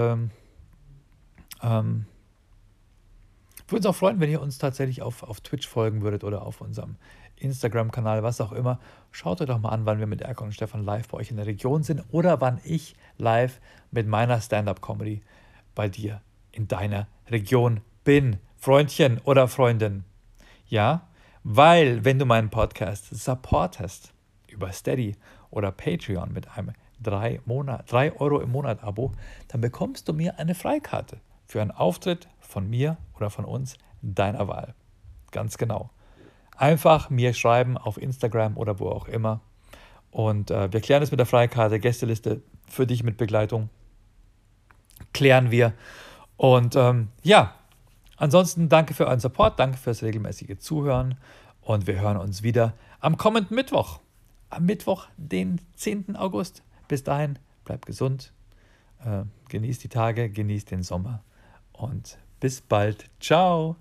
uns tatsächlich auf Twitch folgen würdet oder auf unserem Instagram-Kanal, was auch immer. Schaut euch doch mal an, wann wir mit Erkan und Stefan live bei euch in der Region sind oder wann ich live mit meiner Stand-Up-Comedy bei dir in deiner Region bin. Freundchen oder Freundin. Ja, weil wenn du meinen Podcast supportest über Steady oder Patreon mit einem 3 Euro im Monat Abo, dann bekommst du mir eine Freikarte für einen Auftritt von mir oder von uns deiner Wahl. Ganz genau. Einfach mir schreiben auf Instagram oder wo auch immer. Und wir klären es mit der Freikarte, Gästeliste für dich mit Begleitung. Klären wir. Und ansonsten danke für euren Support, danke fürs regelmäßige Zuhören. Und wir hören uns wieder am kommenden Mittwoch. Am Mittwoch, den 10. August. Bis dahin, bleibt gesund, genießt die Tage, genießt den Sommer und bis bald. Ciao.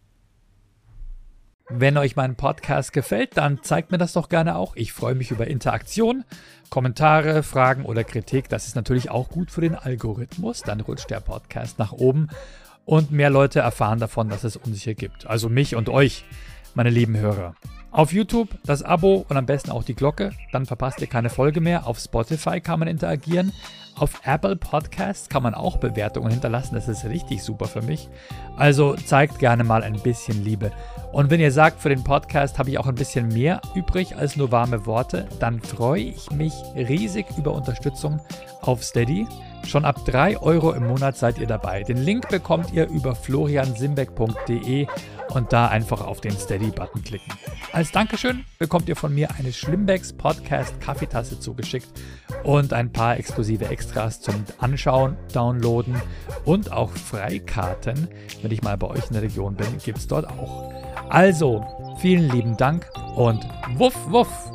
Wenn euch mein Podcast gefällt, dann zeigt mir das doch gerne auch. Ich freue mich über Interaktion, Kommentare, Fragen oder Kritik. Das ist natürlich auch gut für den Algorithmus. Dann rutscht der Podcast nach oben und mehr Leute erfahren davon, dass es uns hier gibt. Also mich und euch, meine lieben Hörer. Auf YouTube das Abo und am besten auch die Glocke, dann verpasst ihr keine Folge mehr. Auf Spotify kann man interagieren. Auf Apple Podcasts kann man auch Bewertungen hinterlassen. Das ist richtig super für mich. Also zeigt gerne mal ein bisschen Liebe. Und wenn ihr sagt, für den Podcast habe ich auch ein bisschen mehr übrig als nur warme Worte, dann freue ich mich riesig über Unterstützung auf Steady. Schon ab 3 Euro im Monat seid ihr dabei. Den Link bekommt ihr über floriansimbeck.de und da einfach auf den Steady-Button klicken. Als Dankeschön bekommt ihr von mir eine Schlimmbecks Podcast Kaffeetasse zugeschickt und ein paar exklusive Extras zum Anschauen, Downloaden und auch Freikarten. Wenn ich mal bei euch in der Region bin, gibt es dort auch. Also, vielen lieben Dank und wuff wuff!